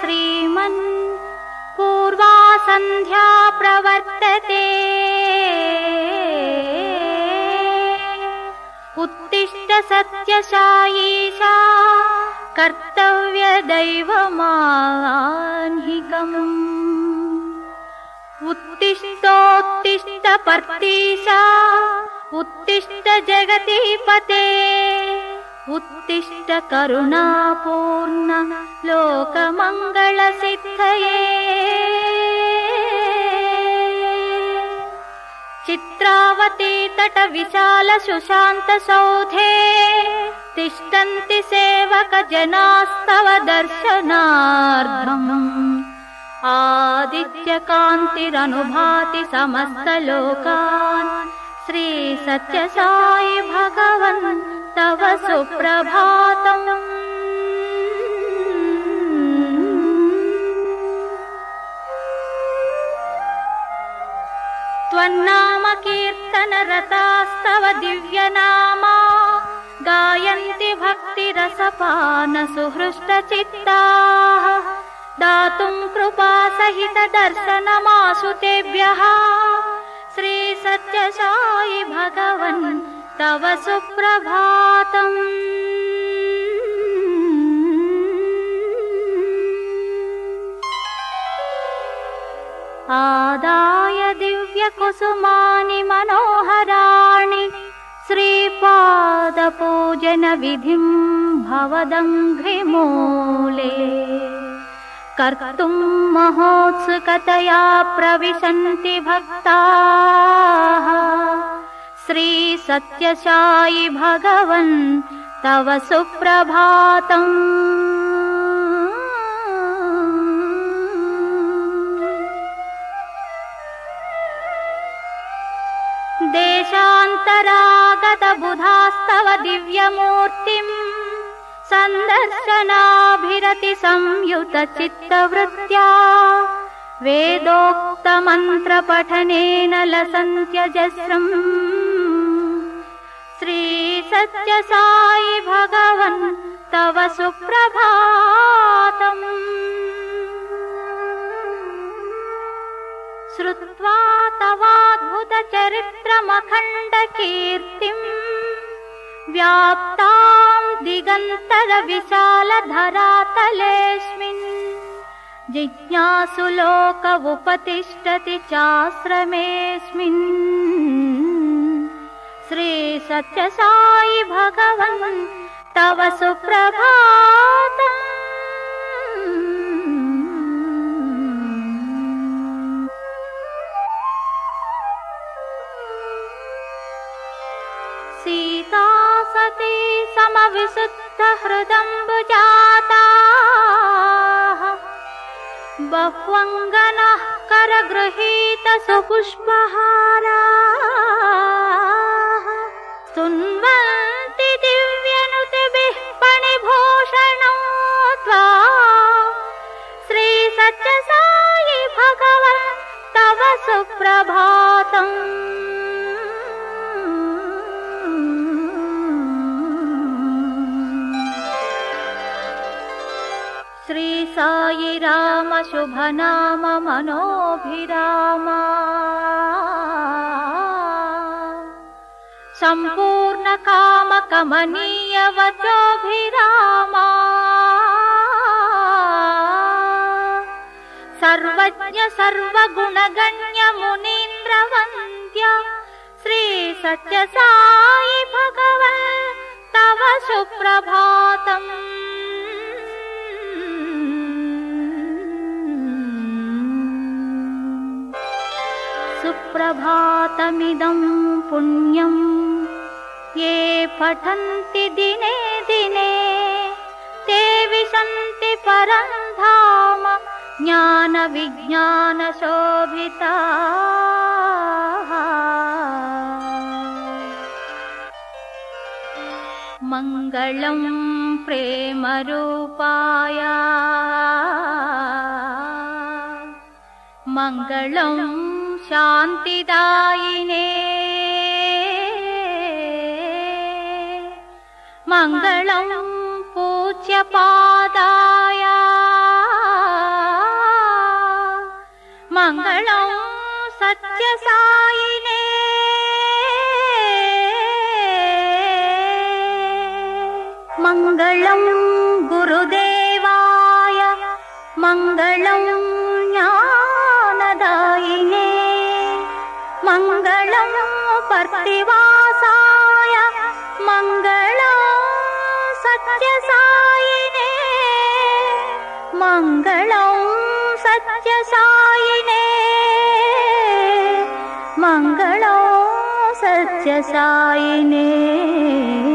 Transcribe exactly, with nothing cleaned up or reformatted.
श्रीमन् पूर्वा सन्ध्या प्रवर्तते उत्तिष्ठ सत्यसायीशा कर्तव्यदैवमाह्निकम् उत्तिष्ठोत्तिष्ठ पर्तीशा उत्तिष्ठ जगतीपते उत्तिष्ठ करुणापूर्ण लोकमङ्गलसिद्धये चित्रावती तट विशाल सुशान्त सौधे तिष्ठन्ति सेवक जनास्तव दर्शनार्थम् आदित्य कान्तिरनुभाति समस्त लोकान् श्री सत्य साई भगवन् तव सुप्रभातम् त्वन्नाम कीर्तन रतास्तव दिव्य नामा गायन्ति भक्तिरसपान सुहृष्ट चित्ताः दातुं कृपा सहित दर्शनमासु तेभ्यः श्री सत्य साई भगवन् तव सुप्रभातम् आदाय दिव्य कुसुमानि मनोहराणि श्रीपाद पूजन विधिं भवदङ्घ्रिमूले कर्तुं महोत्सुकतया प्रविशन्ति भक्ताः श्री सत्य साई भगवन् तव सुप्रभातम् देशान्तरागत बुधास्तव दिव्यमूर्तिम् सन्दर्शनाभिरति संयुत चित्तवृत्त्या वेदोक्त मंत्र पठनेन लसन्त्यजस्रम् श्री सत्य साई भगवन् तव सुप्रभातम् श्रुत्वा तवाद्भुत चरित्रमखण्ड कीर्तिम् व्याप्तां दिगन्तर विशाल धरातलेऽस्मिन् जिज्ञासु लोक उपतिष्ठति चाश्रमेऽस्मिन् श्री सत्य साई भगवन् तव सुप्रभातम् सीता सती समविशुद्ध हृदम्बुजाताः बह्वङ्गनः करगृहीत सुपुष्पहाराः स्तुन्वन्ति दिव्यनुतिभिः फणिभूषणं त्वां श्री सत्य साई भगवन् तव सुप्रभातम् श्री साई राम शुभ नाम मनोभिराम संपूर्ण काम कमनीय वचोभिराम सर्वज्ञ सर्वगुणगण्य मुनीन्द्र वन्द्य श्री सत्य साई भगवन् तव सुप्रभातम् सुप्रभातमिदं पुण्यं ये पठन्ति दिने दिने ते विशन्ति परं धाम ज्ञान विज्ञान शोभिताः मङ्गलं प्रेम रूपाय मङ्गलं शान्तिदायिने मङ्गलं पूज्यपादाय మంగళం సత్యసాయినే మంగళం గురుదేవాయ మంగళం జ్ఞానదాయినే మంగళం పర్తివాసాయ మంగళం సత్యసాయినే మంగళం సత్యసాయినే మంగళం సత్యసాయినే